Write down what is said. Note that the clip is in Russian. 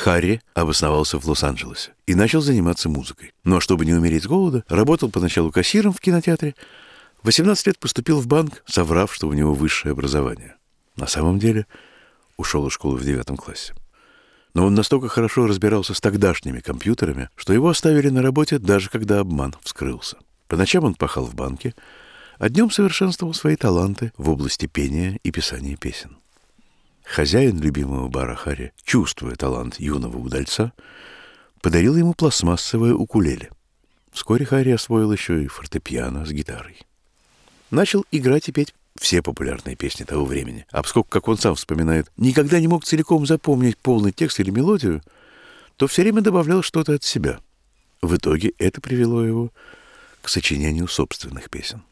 Харри обосновался в Лос-Анджелесе и начал заниматься музыкой. Но чтобы не умереть с голода, работал поначалу кассиром в кинотеатре. В 18 лет поступил в банк, соврав, что у него высшее образование. На самом деле ушел из школы в 9 классе. Но он настолько хорошо разбирался с тогдашними компьютерами, что его оставили на работе, даже когда обман вскрылся. По ночам он пахал в банке, а днем совершенствовал свои таланты в области пения и писания песен. Хозяин любимого бара Харри, чувствуя талант юного удальца, подарил ему пластмассовое укулеле. Вскоре Харри освоил еще и фортепиано с гитарой. Начал играть и петь все популярные песни того времени. А поскольку, как он сам вспоминает, никогда не мог целиком запомнить полный текст или мелодию, то все время добавлял что-то от себя. В итоге это привело его к сочинению собственных песен.